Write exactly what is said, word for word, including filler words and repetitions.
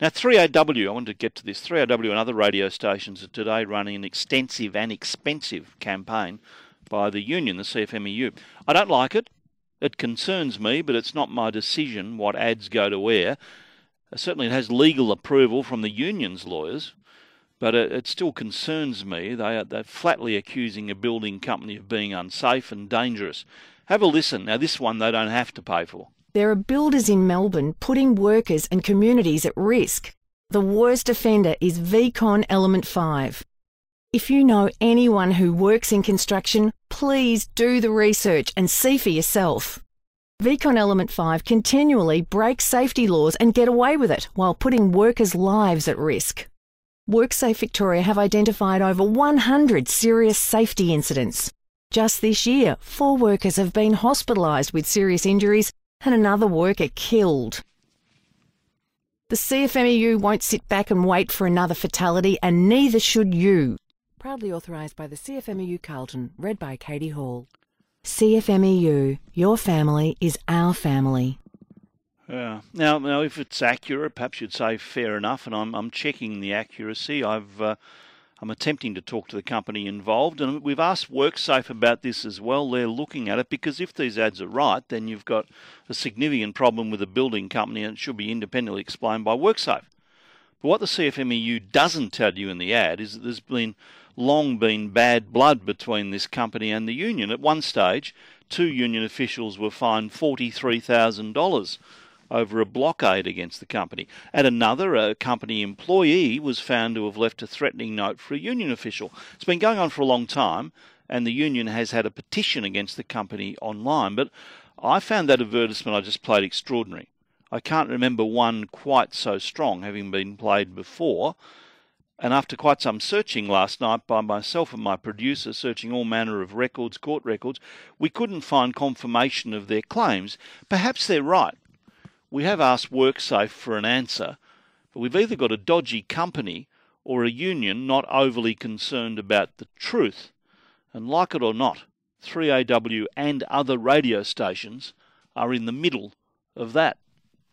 Now, three A W, I want to get to this, three A W and other radio stations are today running an extensive and expensive campaign by the union, the C F M E U. I don't like it. It concerns me, but it's not my decision what ads go to air. Certainly it has legal approval from the union's lawyers, but it, it still concerns me. They are, they're flatly accusing a building company of being unsafe and dangerous. Have a listen. Now, this one they don't have to pay for. There are builders in Melbourne putting workers and communities at risk. The worst offender is VCon Element five. If you know anyone who works in construction, please do the research and see for yourself. VCon Element five continually breaks safety laws and get away with it while putting workers' lives at risk. WorkSafe Victoria have identified over one hundred serious safety incidents. Just this year, four workers have been hospitalised with serious injuries and another worker killed. The C F M E U won't sit back and wait for another fatality, and neither should you. Proudly authorised by the C F M E U Carlton, read by Katie Hall. C F M E U, your family is our family. Yeah. Now, now, if it's accurate, perhaps you'd say fair enough, and I'm I'm checking the accuracy. I've uh, I'm attempting to talk to the company involved, and we've asked WorkSafe about this as well. They're looking at it because if these ads are right, then you've got a significant problem with a building company, and it should be independently explained by WorkSafe. But what the C F M E U doesn't tell you in the ad is that there's been long been bad blood between this company and the union. At one stage, two union officials were fined forty-three thousand dollars over a blockade against the company. At another, a company employee was found to have left a threatening note for a union official. It's been going on for a long time, and the union has had a petition against the company online, but I found that advertisement I just played extraordinary. I can't remember one quite so strong having been played before. And after quite some searching last night by myself and my producer, searching all manner of records, court records, we couldn't find confirmation of their claims. Perhaps they're right. We have asked WorkSafe for an answer, but we've either got a dodgy company or a union not overly concerned about the truth. And like it or not, three A W and other radio stations are in the middle of that.